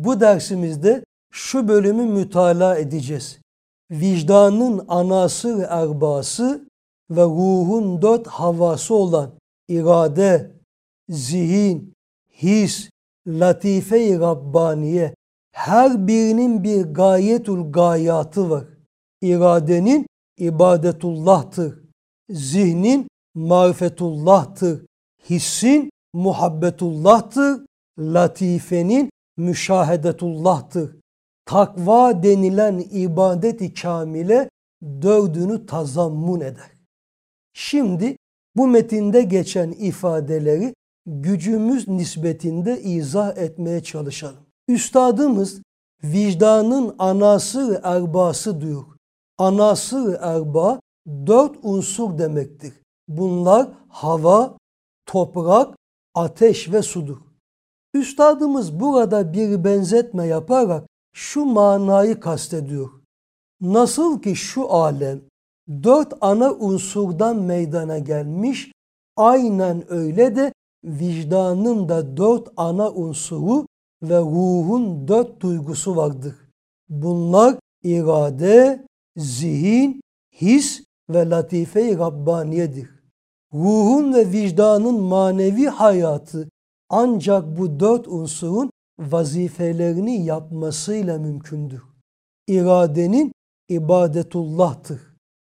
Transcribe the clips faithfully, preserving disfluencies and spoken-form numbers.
Bu dersimizde şu bölümü mütalaa edeceğiz. Vicdanın anası ve erbası ve ruhun dört havası olan irade, zihin, his, latife-i Rabbaniye, her birinin bir gayetul gayatı var. İradenin ibadetullah'tır. Zihnin marifetullah'tır. Hissin muhabbetullah'tır. Latifenin müşahedetullah'tır. Takva denilen ibadet-i kamile dördünü tazammun eder. Şimdi bu metinde geçen ifadeleri gücümüz nispetinde izah etmeye çalışalım. Üstadımız vicdanın anası ve erbası diyor. Anası ve erba dört unsur demektir. Bunlar hava, toprak, ateş ve sudur. Üstadımız burada bir benzetme yaparak şu manayı kastediyor. Nasıl ki şu alem dört ana unsurdan meydana gelmiş, aynen öyle de vicdanın da dört ana unsuru ve ruhun dört duygusu vardır. Bunlar irade, zihin, his ve latife-i Rabbaniyedir. Ruhun ve vicdanın manevi hayatı ancak bu dört unsurun vazifelerini yapmasıyla mümkündür. İradenin ibadetullah'tır.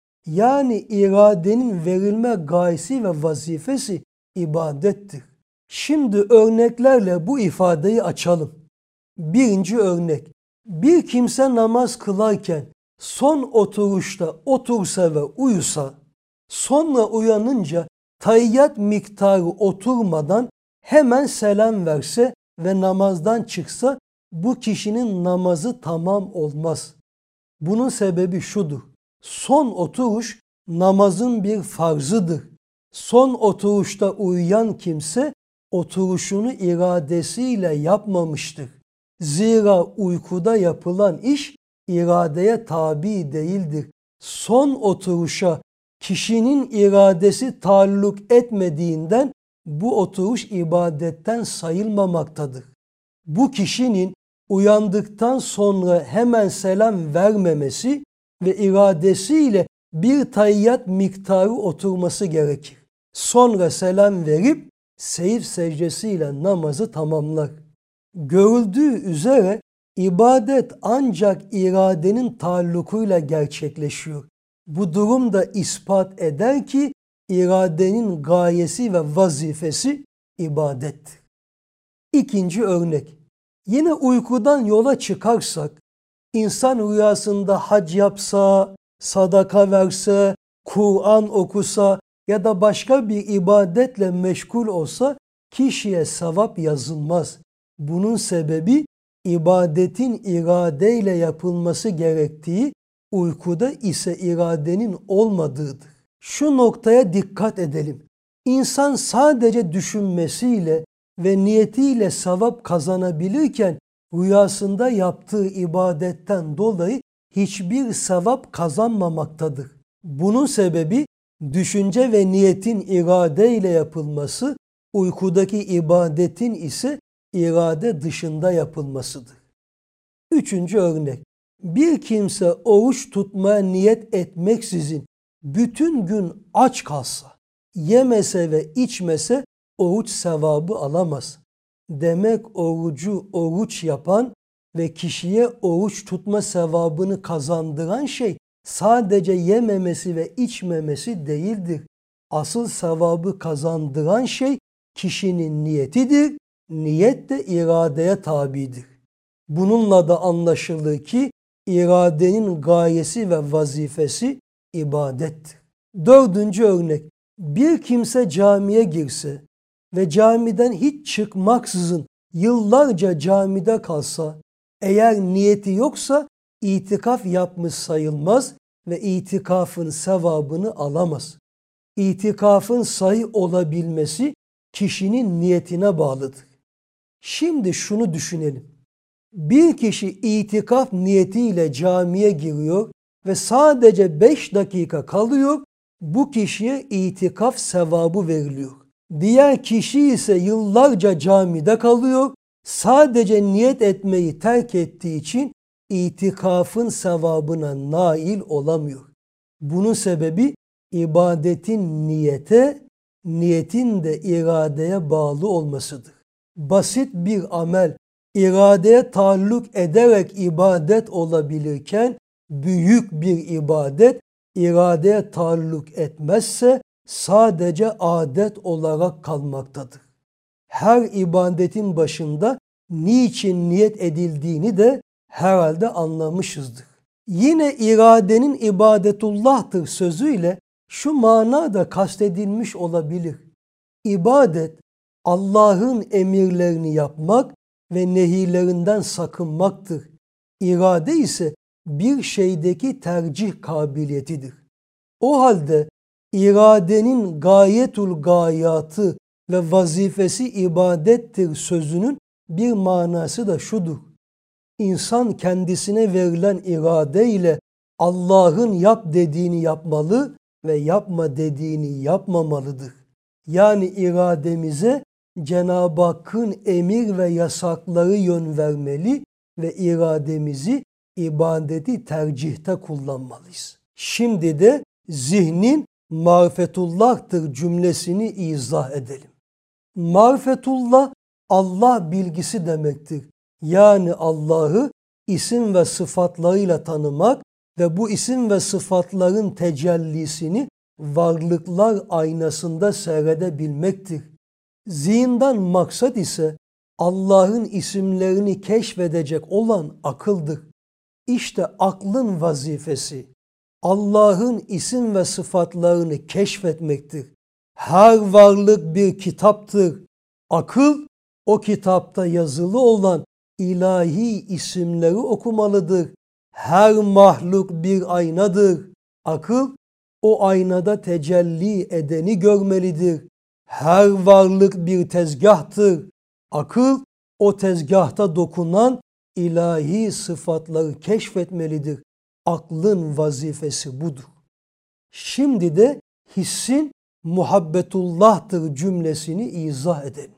Yani iradenin verilme gayesi ve vazifesi ibadettir. Şimdi örneklerle bu ifadeyi açalım. Birinci örnek. Bir kimse namaz kılarken son oturuşta otursa ve uyusa, sonra uyanınca tahiyyat miktarı oturmadan hemen selam verse ve namazdan çıksa, bu kişinin namazı tamam olmaz. Bunun sebebi şudur. Son oturuş namazın bir farzıdır. Son oturuşta uyuyan kimse oturuşunu iradesiyle yapmamıştır. Zira uykuda yapılan iş iradeye tabi değildir. Son oturuşa kişinin iradesi taalluk etmediğinden bu oturuş ibadetten sayılmamaktadır. Bu kişinin uyandıktan sonra hemen selam vermemesi ve iradesiyle bir tahiyyat miktarı oturması gerekir. Sonra selam verip seyif secdesiyle namazı tamamlar. Görüldüğü üzere ibadet ancak iradenin taallukuyla gerçekleşiyor. Bu durum da ispat eder ki iradenin gayesi ve vazifesi ibadettir. İkinci örnek. Yine uykudan yola çıkarsak, insan rüyasında hac yapsa, sadaka verse, Kur'an okusa ya da başka bir ibadetle meşgul olsa kişiye sevap yazılmaz. Bunun sebebi ibadetin iradeyle yapılması gerektiği, uykuda ise iradenin olmadığıdır. Şu noktaya dikkat edelim. İnsan sadece düşünmesiyle ve niyetiyle sevap kazanabilirken rüyasında yaptığı ibadetten dolayı hiçbir sevap kazanmamaktadır. Bunun sebebi düşünce ve niyetin iradeyle yapılması, uykudaki ibadetin ise irade dışında yapılmasıdır. Üçüncü örnek. Bir kimse oruç tutmaya niyet etmeksizin bütün gün aç kalsa, yemese ve içmese oruç sevabı alamaz. Demek orucu oruç yapan ve kişiye oruç tutma sevabını kazandıran şey sadece yememesi ve içmemesi değildir. Asıl sevabı kazandıran şey kişinin niyetidir. Niyet de iradeye tabidir. Bununla da anlaşılır ki iradenin gayesi ve vazifesi ibadettir. Dördüncü örnek. Bir kimse camiye girse ve camiden hiç çıkmaksızın yıllarca camide kalsa, eğer niyeti yoksa itikaf yapmış sayılmaz ve itikafın sevabını alamaz. İtikafın sahih olabilmesi kişinin niyetine bağlıdır. Şimdi şunu düşünelim. Bir kişi itikaf niyetiyle camiye giriyor ve sadece beş dakika kalıyor, bu kişiye itikaf sevabı veriliyor. Diğer kişi ise yıllarca camide kalıyor, sadece niyet etmeyi terk ettiği için itikafın sevabına nail olamıyor. Bunun sebebi ibadetin niyete, niyetin de iradeye bağlı olmasıdır. Basit bir amel iradeye taalluk ederek ibadet olabilirken büyük bir ibadet iradeye taalluk etmezse sadece adet olarak kalmaktadır. Her ibadetin başında niçin niyet edildiğini de herhalde anlamışızdır. Yine iradenin ibadetullah'tır sözüyle şu manada kastedilmiş olabilir. İbadet, Allah'ın emirlerini yapmak ve nehilerinden sakınmaktır. İrade ise bir şeydeki tercih kabiliyetidir. O halde iradenin gayetul gayatı ve vazifesi ibadettir sözünün bir manası da şudur. İnsan kendisine verilen irade ile Allah'ın yap dediğini yapmalı ve yapma dediğini yapmamalıdır. Yani irademize Cenab-ı Hakk'ın emir ve yasakları yön vermeli ve irademizi ibadeti tercihte kullanmalıyız. Şimdi de zihnin marifetullah'tır cümlesini izah edelim. Marifetullah Allah bilgisi demektir. Yani Allah'ı isim ve sıfatlarıyla tanımak ve bu isim ve sıfatların tecellisini varlıklar aynasında seyredebilmektir. Zihinden maksat ise Allah'ın isimlerini keşfedecek olan akıldır. İşte aklın vazifesi Allah'ın isim ve sıfatlarını keşfetmektir. Her varlık bir kitaptır. Akıl o kitapta yazılı olan ilahi isimleri okumalıdır. Her mahluk bir aynadır. Akıl o aynada tecelli edeni görmelidir. Her varlık bir tezgahtır. Akıl o tezgahta dokunan ilahi sıfatları keşfetmelidir. Aklın vazifesi budur. Şimdi de hissin muhabbetullah'tır cümlesini izah edelim.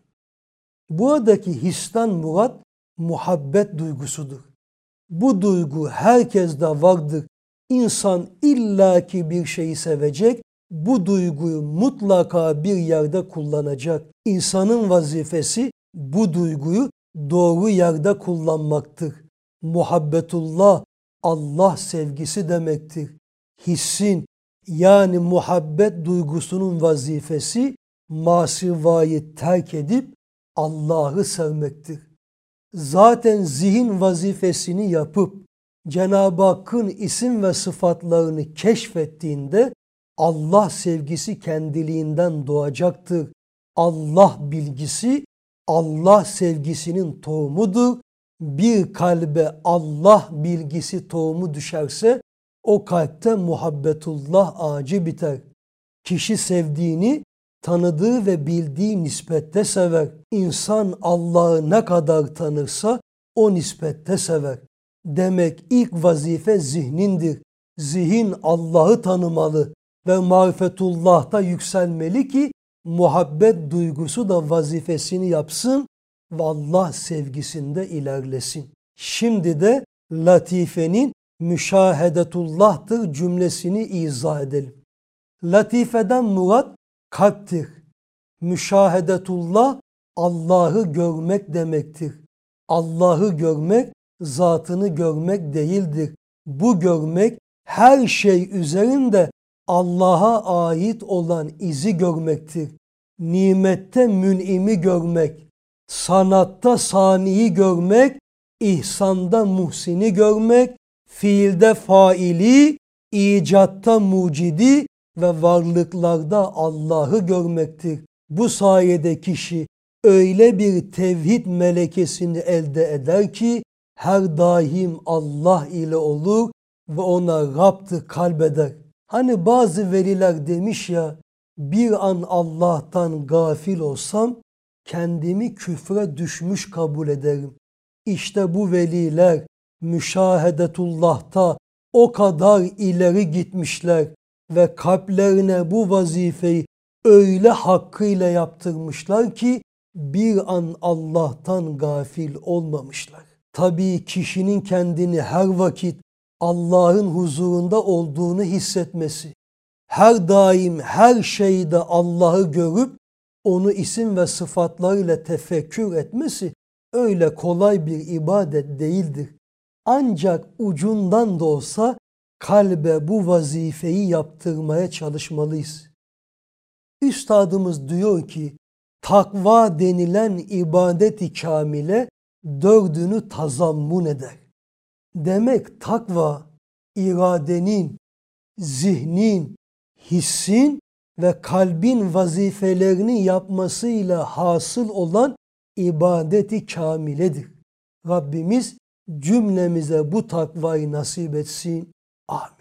Buradaki histen murat muhabbet duygusudur. Bu duygu herkeste vardır. İnsan illaki bir şeyi sevecek, bu duyguyu mutlaka bir yerde kullanacak. İnsanın vazifesi bu duyguyu doğru yerde kullanmaktır. Muhabbetullah, Allah sevgisi demektir. Hissin yani muhabbet duygusunun vazifesi masivayı terk edip Allah'ı sevmektir. Zaten zihin vazifesini yapıp Cenab-ı Hakk'ın isim ve sıfatlarını keşfettiğinde Allah sevgisi kendiliğinden doğacaktır. Allah bilgisi Allah sevgisinin tohumudur. Bir kalbe Allah bilgisi tohumu düşerse o kalpte muhabbetullah ağacı biter. Kişi sevdiğini tanıdığı ve bildiği nispette sever. İnsan Allah'ı ne kadar tanırsa o nispette sever. Demek ilk vazife zihnindir. Zihin Allah'ı tanımalı ve marifetullah'ta yükselmeli ki muhabbet duygusu da vazifesini yapsın ve Allah sevgisinde ilerlesin. Şimdi de latifenin müşahedetullah'tır cümlesini izah edelim. Latifeden murat kalptir. Müşahedetullah Allah'ı görmek demektir. Allah'ı görmek zatını görmek değildir. Bu görmek her şey üzerinde Allah'a ait olan izi görmektir. Nimette mün'imi görmek, sanatta saniyi görmek, ihsanda muhsini görmek, fiilde faili, icatta mucidi ve varlıklarda Allah'ı görmektir. Bu sayede kişi öyle bir tevhid melekesini elde eder ki her daim Allah ile olur ve ona Rab'tı kalbeder. Hani bazı veliler demiş ya, bir an Allah'tan gafil olsam kendimi küfre düşmüş kabul ederim. İşte bu veliler müşahedetullah'ta o kadar ileri gitmişler ve kalplerine bu vazifeyi öyle hakkıyla yaptırmışlar ki bir an Allah'tan gafil olmamışlar. Tabii kişinin kendini her vakit Allah'ın huzurunda olduğunu hissetmesi, her daim her şeyde Allah'ı görüp onu isim ve sıfatlarıyla tefekkür etmesi öyle kolay bir ibadet değildir. Ancak ucundan da olsa kalbe bu vazifeyi yaptırmaya çalışmalıyız. Üstadımız diyor ki, takva denilen ibadet-i kamile dördünü tazammun eder. Demek takva, iradenin, zihnin, hissin ve kalbin vazifelerini yapmasıyla hasıl olan ibadeti kamiledir. Rabbimiz cümlemize bu takvayı nasip etsin. Amin.